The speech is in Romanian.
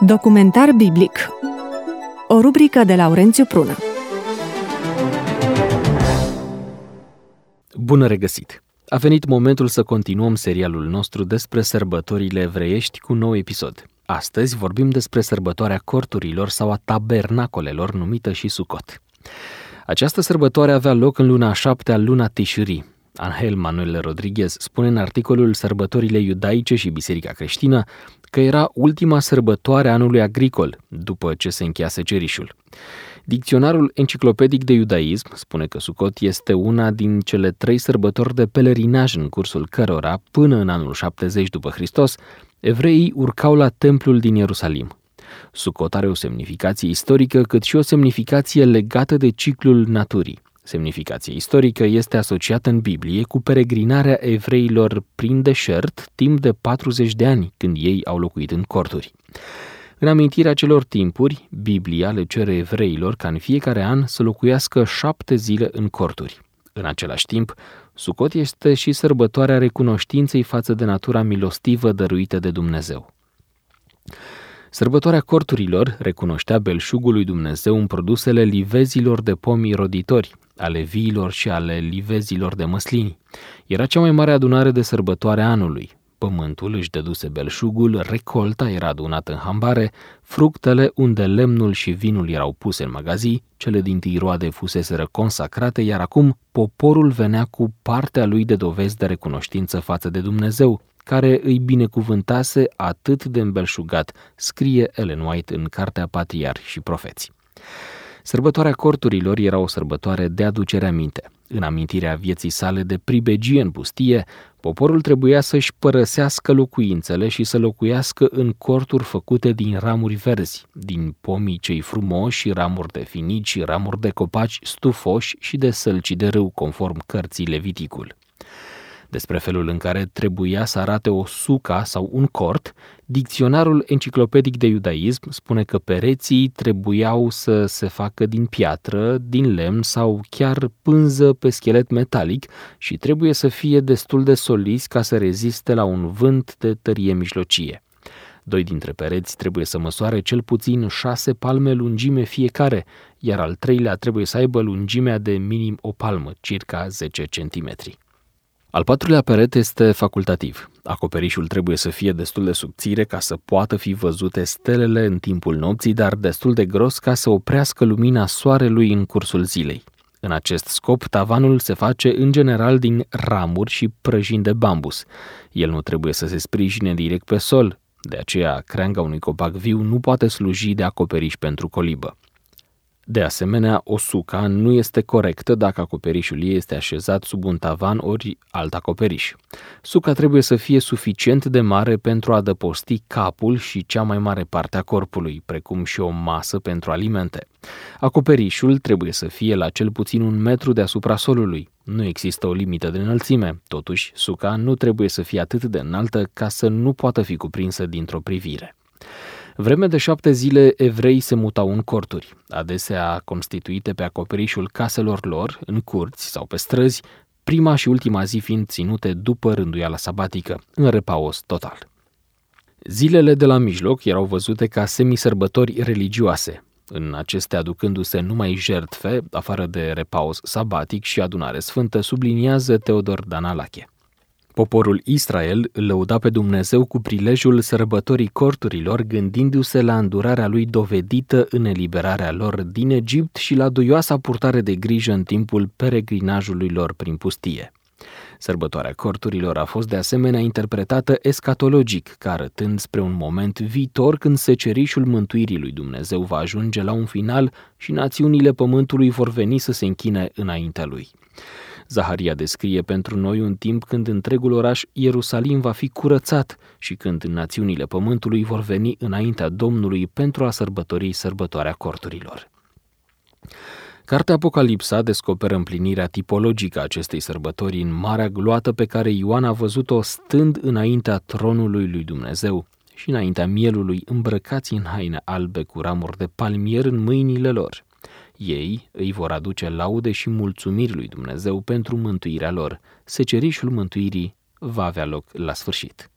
Documentar biblic. O rubrică de Laurențiu Prună. Bună regăsit! A venit momentul să continuăm serialul nostru despre sărbătorile evreiești cu un nou episod. Astăzi vorbim despre sărbătoarea corturilor sau a tabernacolelor, numită și Sucot. Această sărbătoare avea loc în luna a 7-a, luna Tishri. Angel Manuel Rodriguez spune în articolul Sărbătorile iudaice și Biserica creștină că era ultima sărbătoare a anului agricol, după ce se încheia secerișul. Dicționarul enciclopedic de iudaism spune că Sucot este una din cele 3 sărbători de pelerinaj în cursul cărora, până în anul 70 după Hristos, evreii urcau la templul din Ierusalim. Sucot are o semnificație istorică, cât și o semnificație legată de ciclul naturii. Semnificația istorică este asociată în Biblie cu peregrinarea evreilor prin deșert timp de 40 de ani, când ei au locuit în corturi. În amintirea celor timpuri, Biblia le cere evreilor ca în fiecare an să locuiască 7 zile în corturi. În același timp, Sucot este și sărbătoarea recunoștinței față de natura milostivă dăruită de Dumnezeu. Sărbătoarea corturilor recunoștea belșugul lui Dumnezeu în produsele livezilor de pomi roditori, ale viilor și ale livezilor de măslini. Era cea mai mare adunare de sărbătoare a anului. Pământul își dăduse belșugul, recolta era adunată în hambare, fructele unde lemnul și vinul erau puse în magazii, cele dintâi roade fuseseră consacrate, iar acum poporul venea cu partea lui de dovezi de recunoștință față de Dumnezeu, care îi binecuvântase atât de îmbelșugat, scrie Ellen White în Cartea Patriarhi și Profeți. Sărbătoarea corturilor era o sărbătoare de aducere aminte. În amintirea vieții sale de pribegie în pustie, poporul trebuia să-și părăsească locuințele și să locuiască în corturi făcute din ramuri verzi, din pomii cei frumoși și ramuri de finici, ramuri de copaci stufoși și de sălci de râu, conform cărții Leviticul. Despre felul în care trebuia să arate o suca sau un cort, dicționarul enciclopedic de iudaism spune că pereții trebuiau să se facă din piatră, din lemn sau chiar pânză pe schelet metalic și trebuie să fie destul de solizi ca să reziste la un vânt de tărie mijlocie. 2 dintre pereți trebuie să măsoare cel puțin 6 palme lungime fiecare, iar al 3-lea trebuie să aibă lungimea de minim o palmă, circa 10 centimetri. Al 4-lea perete este facultativ. Acoperișul trebuie să fie destul de subțire ca să poată fi văzute stelele în timpul nopții, dar destul de gros ca să oprească lumina soarelui în cursul zilei. În acest scop, tavanul se face în general din ramuri și prăjini de bambus. El nu trebuie să se sprijine direct pe sol, de aceea creanga unui copac viu nu poate sluji de acoperiș pentru colibă. De asemenea, o suca nu este corectă dacă acoperișul ei este așezat sub un tavan ori alt acoperiș. Suca trebuie să fie suficient de mare pentru a adăposti capul și cea mai mare parte a corpului, precum și o masă pentru alimente. Acoperișul trebuie să fie la cel puțin 1 metru deasupra solului. Nu există o limită de înălțime, totuși suca nu trebuie să fie atât de înaltă ca să nu poată fi cuprinsă dintr-o privire. Vreme de 7 zile, evrei se mutau în corturi, adesea constituite pe acoperișul caselor lor, în curți sau pe străzi, prima și ultima zi fiind ținute după rânduiala sabatică, în repaos total. Zilele de la mijloc erau văzute ca semisărbători religioase, în acestea aducându-se numai jertfe, afară de repaos sabatic și adunare sfântă, subliniază Teodor Dan Alache. Poporul Israel îl lăuda pe Dumnezeu cu prilejul sărbătorii corturilor, gândindu-se la îndurarea lui dovedită în eliberarea lor din Egipt și la duioasa purtare de grijă în timpul peregrinajului lor prin pustie. Sărbătoarea corturilor a fost de asemenea interpretată escatologic, ca arătând spre un moment viitor când secerișul mântuirii lui Dumnezeu va ajunge la un final și națiunile pământului vor veni să se închine înaintea lui. Zaharia descrie pentru noi un timp când întregul oraș Ierusalim va fi curățat și când națiunile pământului vor veni înaintea Domnului pentru a sărbători sărbătoarea corturilor. Cartea Apocalipsa descoperă împlinirea tipologică a acestei sărbători în marea gloată pe care Ioan a văzut-o stând înaintea tronului lui Dumnezeu și înaintea mielului, îmbrăcați în haine albe cu ramuri de palmier în mâinile lor. Ei îi vor aduce laude și mulțumiri lui Dumnezeu pentru mântuirea lor. Secerișul mântuirii va avea loc la sfârșit.